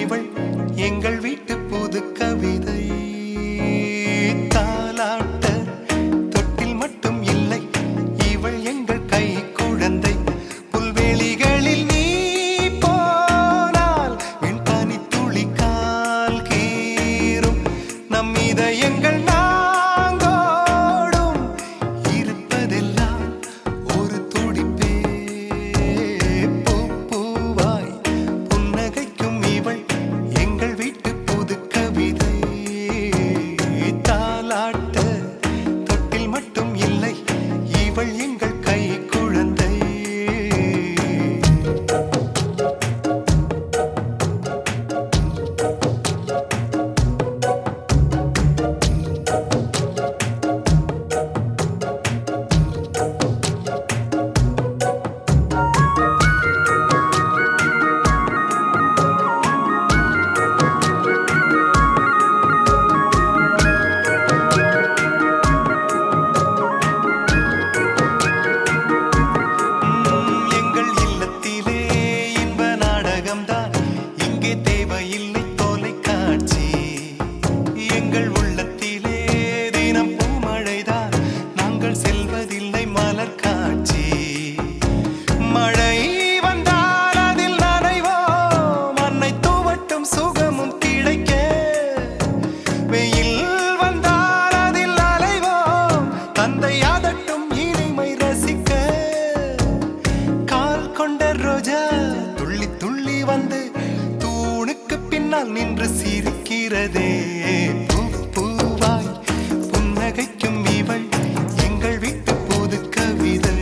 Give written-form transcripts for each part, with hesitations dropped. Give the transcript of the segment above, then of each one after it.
இவள் எங்கள் வீட்டு புது கவிதை. தாலாட்ட தொட்டில் மட்டும் இல்லை, இவள் எங்கள் கை குழந்தை. புல்வெளிகளில் நீ போனால் வெண்பனி துளி கால் கீறும். நம் இதயங்கள் நாங்கோடும் இருப்பதெல்லாம் ஒரு துடிப்பே. பூ பூவாய் புன்னகைக்கும் இவள் எங்கள் வீட்டு புது கவிதை. தாலாட்ட தொட்டில் மட்டும் இல்லை, இவள் எங்கள் கை குழந்தை. எங்கள் இல்லத்திலே இன்ப நாடகம்தான், இங்கே தேவையில்லை தொலைக்காட்சி. எங்கள் உள்ளத்திலே தினம் பூமழைதான், நாங்கள் செல்வதில்லை மலர் காட்சி. மழை வந்தால் அதில் நனைவோம், மண்ணை தூவட்டும் சுகமும் கிடைக்க. வெயில் வந்தால் அதில் அலைவோம், தந்தை அதட்டும் இனிமை ரசிக்க. கால் கொண்ட ரோஜா துள்ளி துள்ளி வந்து தூணுக்கு பின்னால் நின்று சிரிக்கிறதே. பூ பூவாய் புன்னகைக்கும் இவள் எங்கள் வீட்டு புது கவிதை.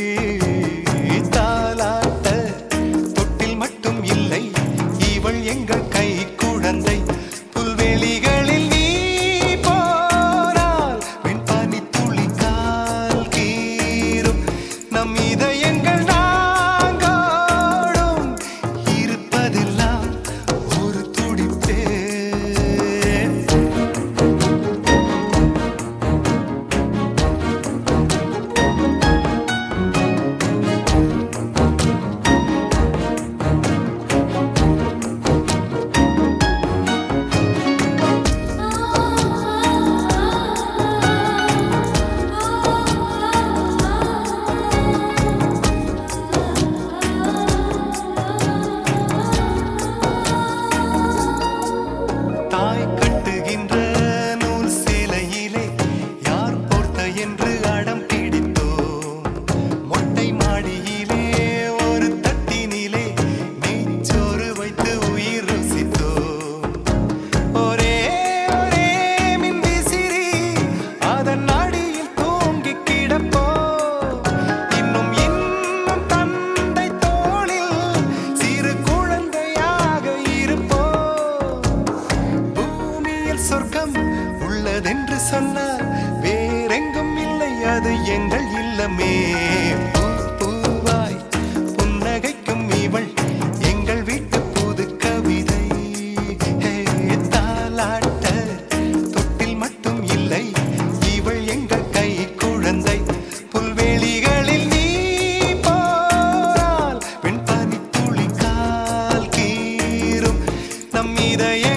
தாலாட்ட தொட்டில் மட்டும் இல்லை, இவள் எங்கள் கை குழந்தை. புல்வெளிகளில் நீ போனால் வெண்பனி துளி கால் கீறும். நம் இதயங்கள் நாங்கோடும் இருப்பதெல்லாம் ஒரு துடிப்பே. தாய் கட்டுகின்ற நூல் சேலையிலே யார் போர்த்த என்று அடம் பிடித்தோம். மொட்டை மாடியிலே ஒரு தட்டினிலே நெய்ச்சோறு வைத்து உயிர் ருசித்தோம். ஒரே ஒரே மின்விசிறி அதன் அடியில் தூங்கி கிடப்போம். இன்னும் இன்னும் தந்தை தோளில் சிறு குழந்தையாக இருப்போம். பூமியில் சொர்க்கம் உள்ளதென்று சொன்னார், வேறெங்கும் இல்லை அது எங்கள் இல்லமே. பூ பூவாய் புன்னகைக்கும் இவள் எங்கள் வீட்டு புது கவிதை. தாலாட்ட தொட்டில் மட்டும் இல்லை, இவள் எங்கள் கை குழந்தை. புல்வெளிகளில் நீ போனால் வெண்பனி துளி கால் கீறும். நம் இதய